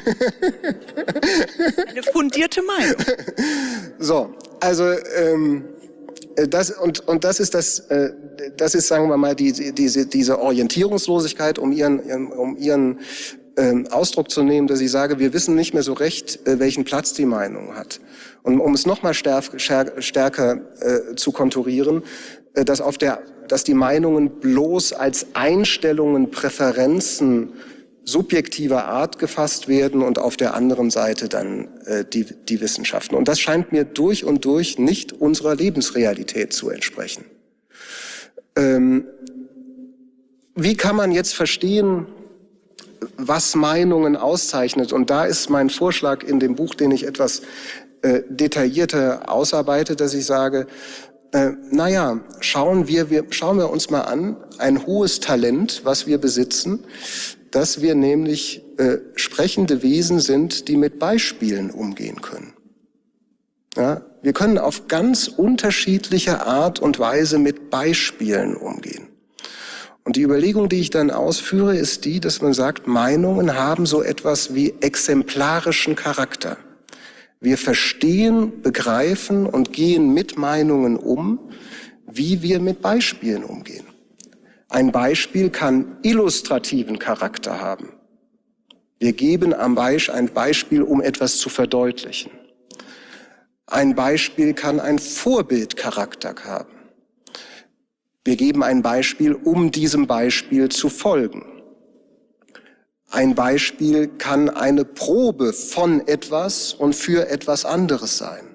Eine fundierte Meinung. So, also ähm, das und und das ist das, äh, das ist, sagen wir mal, die, diese diese Orientierungslosigkeit, um ihren um ihren ähm, Ausdruck zu nehmen, dass ich sage, wir wissen nicht mehr so recht, äh, welchen Platz die Meinung hat. Und um es noch mal stärker, stärker äh, zu konturieren, äh, dass auf der dass die Meinungen bloß als Einstellungen, Präferenzen subjektiver Art gefasst werden und auf der anderen Seite dann äh, die, die Wissenschaften. Und das scheint mir durch und durch nicht unserer Lebensrealität zu entsprechen. Ähm, wie kann man jetzt verstehen, was Meinungen auszeichnet? Und da ist mein Vorschlag in dem Buch, den ich etwas äh, detaillierter ausarbeite, dass ich sage, Äh, naja, schauen wir, wir, schauen wir uns mal an, ein hohes Talent, was wir besitzen, dass wir nämlich äh, sprechende Wesen sind, die mit Beispielen umgehen können. Ja, wir können auf ganz unterschiedliche Art und Weise mit Beispielen umgehen. Und die Überlegung, die ich dann ausführe, ist die, dass man sagt, Meinungen haben so etwas wie exemplarischen Charakter. Wir verstehen, begreifen und gehen mit Meinungen um, wie wir mit Beispielen umgehen. Ein Beispiel kann illustrativen Charakter haben. Wir geben am Beispiel ein Beispiel, um etwas zu verdeutlichen. Ein Beispiel kann einen Vorbildcharakter haben. Wir geben ein Beispiel, um diesem Beispiel zu folgen. Ein Beispiel kann eine Probe von etwas und für etwas anderes sein.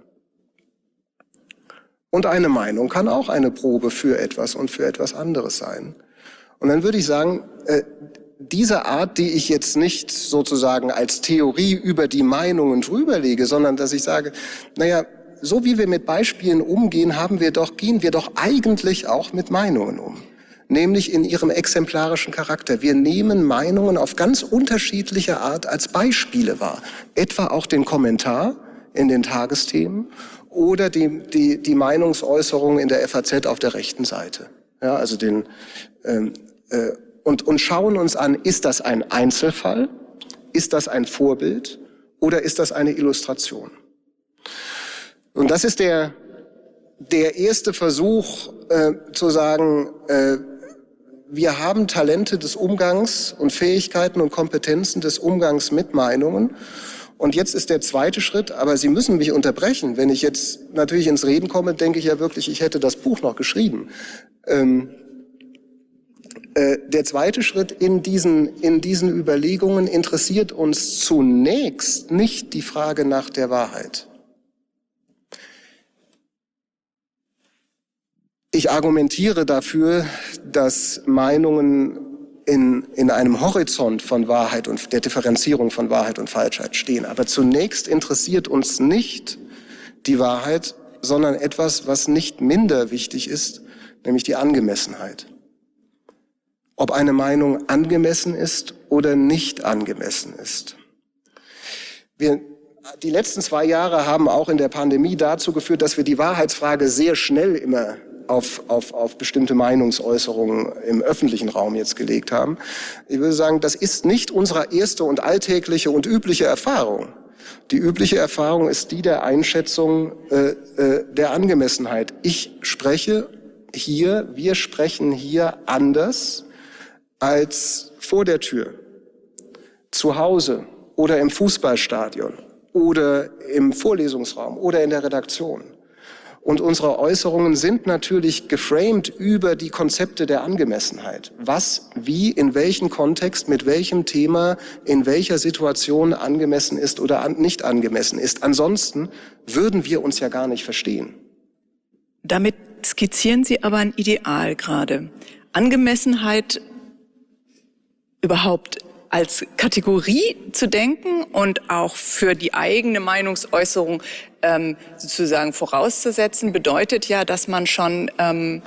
Und eine Meinung kann auch eine Probe für etwas und für etwas anderes sein. Und dann würde ich sagen, äh, diese Art, die ich jetzt nicht sozusagen als Theorie über die Meinungen drüberlege, sondern dass ich sage, naja, so wie wir mit Beispielen umgehen, haben wir doch, gehen wir doch eigentlich auch mit Meinungen um. Nämlich in ihrem exemplarischen Charakter. Wir nehmen Meinungen auf ganz unterschiedliche Art als Beispiele wahr. Etwa auch den Kommentar in den Tagesthemen oder die, die, die Meinungsäußerung in der F A Z auf der rechten Seite. Ja, also den, ähm, äh, und, und schauen uns an, ist das ein Einzelfall? Ist das ein Vorbild? Oder ist das eine Illustration? Und das ist der, der erste Versuch, äh, zu sagen, äh, wir haben Talente des Umgangs und Fähigkeiten und Kompetenzen des Umgangs mit Meinungen. Und jetzt ist der zweite Schritt, aber Sie müssen mich unterbrechen. Wenn ich jetzt natürlich ins Reden komme, denke ich ja wirklich, ich hätte das Buch noch geschrieben. Ähm, äh, der zweite Schritt in diesen, in diesen Überlegungen interessiert uns zunächst nicht die Frage nach der Wahrheit. Ich argumentiere dafür, dass Meinungen in, in einem Horizont von Wahrheit und der Differenzierung von Wahrheit und Falschheit stehen. Aber zunächst interessiert uns nicht die Wahrheit, sondern etwas, was nicht minder wichtig ist, nämlich die Angemessenheit. Ob eine Meinung angemessen ist oder nicht angemessen ist. Wir Die letzten zwei Jahre haben auch in der Pandemie dazu geführt, dass wir die Wahrheitsfrage sehr schnell immer auf, auf, auf bestimmte Meinungsäußerungen im öffentlichen Raum jetzt gelegt haben. Ich würde sagen, das ist nicht unsere erste und alltägliche und übliche Erfahrung. Die übliche Erfahrung ist die der Einschätzung äh, äh, der Angemessenheit. Ich spreche hier, wir sprechen hier anders als vor der Tür, zu Hause oder im Fußballstadion oder im Vorlesungsraum oder in der Redaktion. Und unsere Äußerungen sind natürlich geframed über die Konzepte der Angemessenheit. Was, wie, in welchem Kontext, mit welchem Thema, in welcher Situation angemessen ist oder an, nicht angemessen ist. Ansonsten würden wir uns ja gar nicht verstehen. Damit skizzieren Sie aber ein Ideal gerade. Angemessenheit überhaupt als Kategorie zu denken und auch für die eigene Meinungsäußerung ähm, sozusagen vorauszusetzen, bedeutet ja, dass man schon ähm,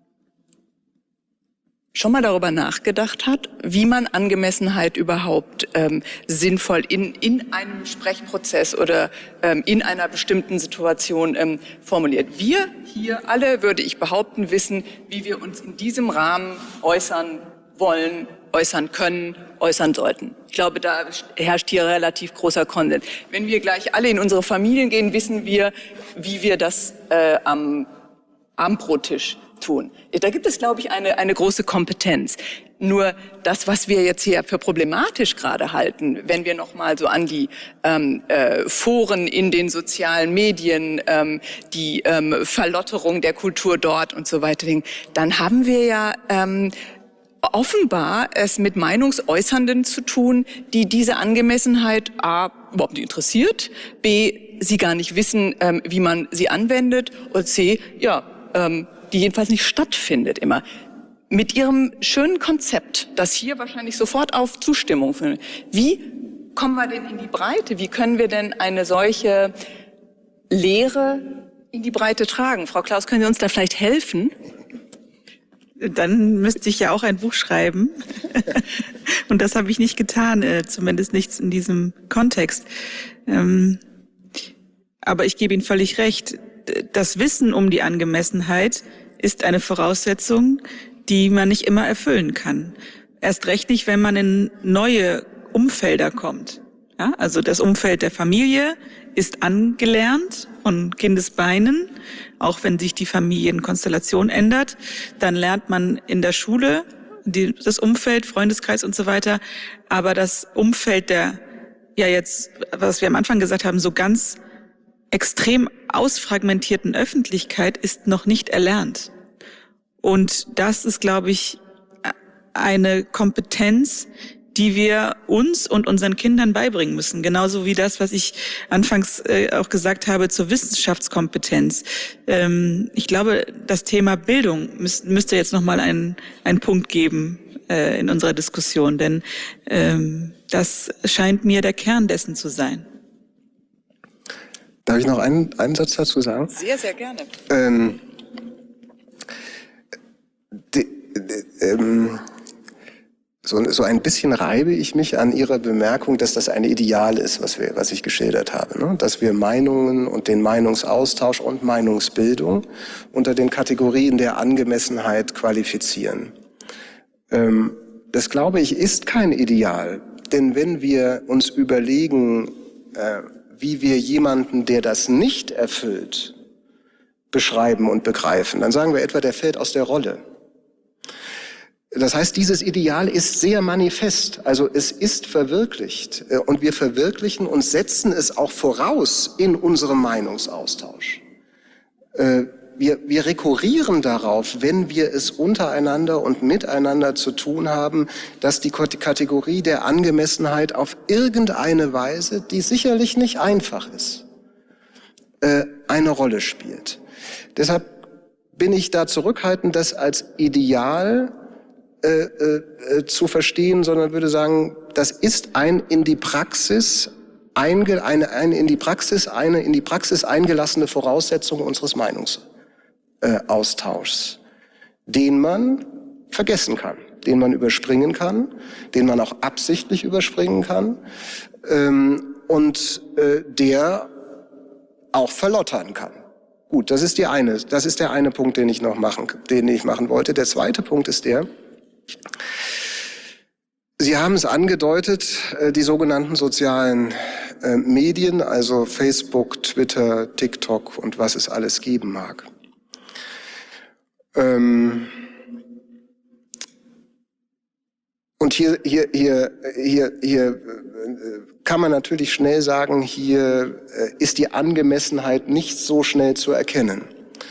schon mal darüber nachgedacht hat, wie man Angemessenheit überhaupt ähm, sinnvoll in, in einem Sprechprozess oder ähm, in einer bestimmten Situation ähm, formuliert. Wir hier alle, würde ich behaupten, wissen, wie wir uns in diesem Rahmen äußern wollen, äußern können, äußern sollten. Ich glaube, da herrscht hier relativ großer Konsens. Wenn wir gleich alle in unsere Familien gehen, wissen wir, wie wir das äh, am Abendbrottisch tun. Da gibt es, glaube ich, eine, eine große Kompetenz. Nur das, was wir jetzt hier für problematisch gerade halten, wenn wir noch mal so an die ähm, äh, Foren in den sozialen Medien, ähm, die ähm, Verlotterung der Kultur dort und so weiter denken, dann haben wir ja ähm, offenbar es mit Meinungsäußernden zu tun, die diese Angemessenheit a. überhaupt nicht interessiert, b. sie gar nicht wissen, ähm, wie man sie anwendet und c. ja, ähm, die jedenfalls nicht stattfindet immer. Mit Ihrem schönen Konzept, das hier wahrscheinlich sofort auf Zustimmung findet, wie kommen wir denn in die Breite? Wie können wir denn eine solche Lehre in die Breite tragen? Frau Klaus, können Sie uns da vielleicht helfen? Dann müsste ich ja auch ein Buch schreiben. Und das habe ich nicht getan, äh, zumindest nichts in diesem Kontext. Ähm, aber ich gebe Ihnen völlig recht. Das Wissen um die Angemessenheit ist eine Voraussetzung, die man nicht immer erfüllen kann. Erst recht nicht, wenn man in neue Umfelder kommt. Ja, also das Umfeld der Familie ist angelernt von Kindesbeinen, auch wenn sich die Familienkonstellation ändert. Dann lernt man in der Schule die, das Umfeld, Freundeskreis und so weiter. Aber das Umfeld der, ja jetzt, was wir am Anfang gesagt haben, so ganz extrem ausfragmentierten Öffentlichkeit ist noch nicht erlernt. Und das ist, glaube ich, eine Kompetenz, die wir uns und unseren Kindern beibringen müssen. Genauso wie das, was ich anfangs äh, auch gesagt habe zur Wissenschaftskompetenz. Ähm, ich glaube, das Thema Bildung müß, müsste jetzt nochmal einen, einen Punkt geben äh, in unserer Diskussion, denn ähm, das scheint mir der Kern dessen zu sein. Darf ich noch einen, einen Satz dazu sagen? Sehr, sehr gerne. Ähm, die, die, ähm, so, so ein bisschen reibe ich mich an Ihrer Bemerkung, dass das ein Ideal ist, was, wir, was ich geschildert habe. Ne? Dass wir Meinungen und den Meinungsaustausch und Meinungsbildung unter den Kategorien der Angemessenheit qualifizieren. Ähm, das, glaube ich, ist kein Ideal. Denn wenn wir uns überlegen, äh, wie wir jemanden, der das nicht erfüllt, beschreiben und begreifen, dann sagen wir etwa, der fällt aus der Rolle. Das heißt, dieses Ideal ist sehr manifest, also es ist verwirklicht und wir verwirklichen und setzen es auch voraus in unserem Meinungsaustausch. Wir, wir rekurrieren darauf, wenn wir es untereinander und miteinander zu tun haben, dass die Kategorie der Angemessenheit auf irgendeine Weise, die sicherlich nicht einfach ist, eine Rolle spielt. Deshalb bin ich da zurückhaltend, das als Ideal äh, äh, zu verstehen, sondern würde sagen, das ist ein in die Praxis einge, eine, eine in die Praxis eine in die Praxis eingelassene Voraussetzung unseres Meinungsaustauschs, den man vergessen kann, den man überspringen kann, den man auch absichtlich überspringen kann ähm, und äh, der auch verlottern kann. Gut, das ist die eine, das ist der eine Punkt, den ich noch machen, den ich machen wollte. Der zweite Punkt ist der: Sie haben es angedeutet, die sogenannten sozialen Medien, also Facebook, Twitter, TikTok und was es alles geben mag. Ähm Und hier, hier, hier, hier, hier kann man natürlich schnell sagen, hier ist die Angemessenheit nicht so schnell zu erkennen.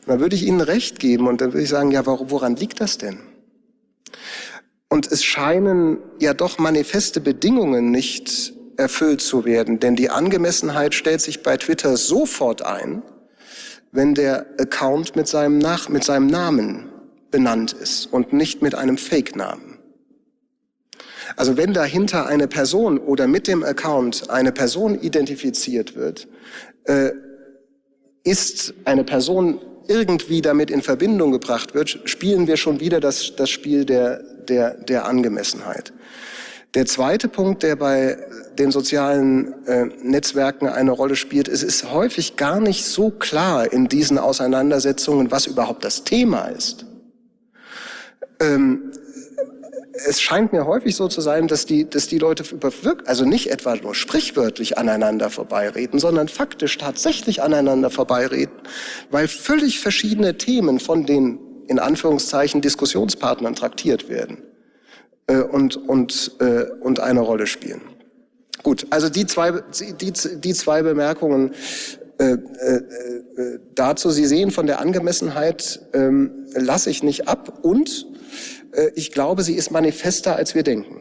Dann würde ich Ihnen recht geben und dann würde ich sagen, ja, woran liegt das denn? Und es scheinen ja doch manifeste Bedingungen nicht erfüllt zu werden, denn die Angemessenheit stellt sich bei Twitter sofort ein, wenn der Account mit seinem, Nach- mit seinem Namen benannt ist und nicht mit einem Fake-Namen. Also wenn dahinter eine Person oder mit dem Account eine Person identifiziert wird, äh, ist eine Person irgendwie damit in Verbindung gebracht wird, spielen wir schon wieder das, das Spiel der, der, der Angemessenheit. Der zweite Punkt, der bei den sozialen äh, Netzwerken eine Rolle spielt, es ist häufig gar nicht so klar in diesen Auseinandersetzungen, was überhaupt das Thema ist. Ähm, es scheint mir häufig so zu sein, dass die, dass die Leute über, also nicht etwa nur sprichwörtlich aneinander vorbeireden, sondern faktisch tatsächlich aneinander vorbeireden, weil völlig verschiedene Themen von den, in Anführungszeichen, Diskussionspartnern traktiert werden äh, und, und, äh, und eine Rolle spielen. Gut, also die zwei, die, die zwei Bemerkungen äh, äh, dazu. Sie sehen, von der Angemessenheit äh, lasse ich nicht ab und ich glaube, sie ist manifester, als wir denken.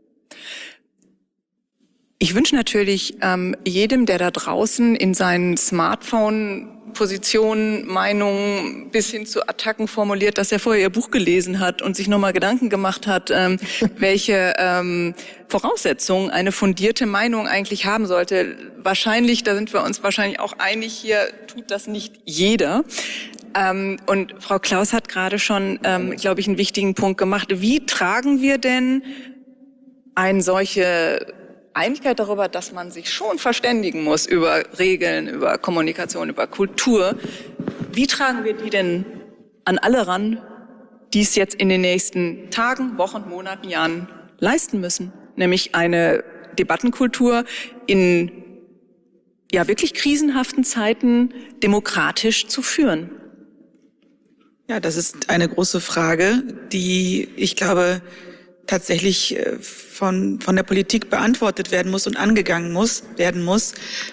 Ich wünsche natürlich ähm, jedem, der da draußen in seinen Smartphone-Positionen, Meinungen bis hin zu Attacken formuliert, dass er vorher ihr Buch gelesen hat und sich nochmal Gedanken gemacht hat, ähm, welche ähm, Voraussetzungen eine fundierte Meinung eigentlich haben sollte. Wahrscheinlich, da sind wir uns wahrscheinlich auch einig, hier tut das nicht jeder. Ähm, und Frau Klaus hat gerade schon, ähm, glaube ich, einen wichtigen Punkt gemacht. Wie tragen wir denn eine solche Einigkeit darüber, dass man sich schon verständigen muss über Regeln, über Kommunikation, über Kultur? Wie tragen wir die denn an alle ran, die es jetzt in den nächsten Tagen, Wochen, Monaten, Jahren leisten müssen? Nämlich eine Debattenkultur in ja wirklich krisenhaften Zeiten demokratisch zu führen. Ja, das ist eine große Frage, die, ich glaube, tatsächlich von, von der Politik beantwortet werden muss und angegangen muss, werden muss.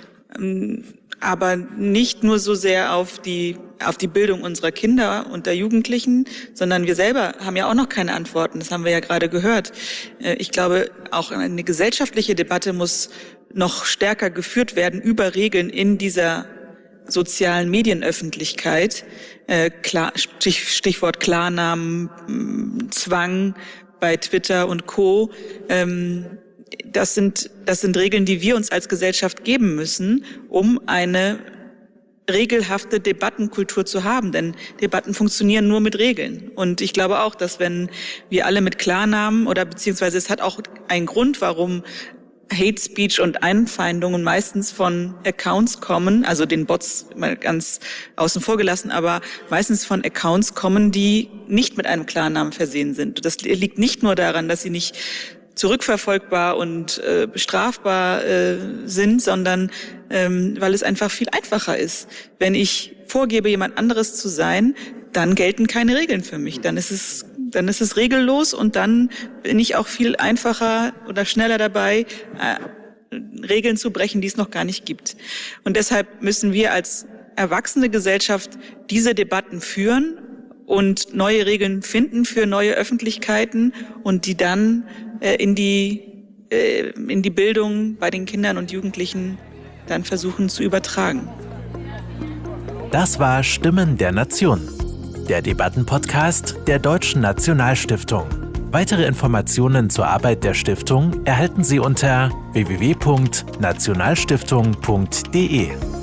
Aber nicht nur so sehr auf die, auf die Bildung unserer Kinder und der Jugendlichen, sondern wir selber haben ja auch noch keine Antworten. Das haben wir ja gerade gehört. Ich glaube, auch eine gesellschaftliche Debatte muss noch stärker geführt werden über Regeln in dieser sozialen Medienöffentlichkeit, äh, klar, Stichwort Klarnamen, Zwang bei Twitter und Co. Ähm, das sind, das sind Regeln, die wir uns als Gesellschaft geben müssen, um eine regelhafte Debattenkultur zu haben, denn Debatten funktionieren nur mit Regeln. Und ich glaube auch, dass wenn wir alle mit Klarnamen oder beziehungsweise es hat auch einen Grund, warum Hate Speech und Einfeindungen meistens von Accounts kommen, also den Bots mal ganz außen vor gelassen, aber meistens von Accounts kommen, die nicht mit einem Klarnamen versehen sind. Das liegt nicht nur daran, dass sie nicht zurückverfolgbar und äh, bestrafbar äh, sind, sondern ähm, weil es einfach viel einfacher ist. Wenn ich vorgebe, jemand anderes zu sein, dann gelten keine Regeln für mich. Dann ist es dann ist es regellos und dann bin ich auch viel einfacher oder schneller dabei, äh, Regeln zu brechen, die es noch gar nicht gibt. Und deshalb müssen wir als erwachsene Gesellschaft diese Debatten führen und neue Regeln finden für neue Öffentlichkeiten und die dann äh, in die äh, in die Bildung bei den Kindern und Jugendlichen dann versuchen zu übertragen. Das war Stimmen der Nation, der Debattenpodcast der Deutschen Nationalstiftung. Weitere Informationen zur Arbeit der Stiftung erhalten Sie unter w w w punkt nationalstiftung punkt d e.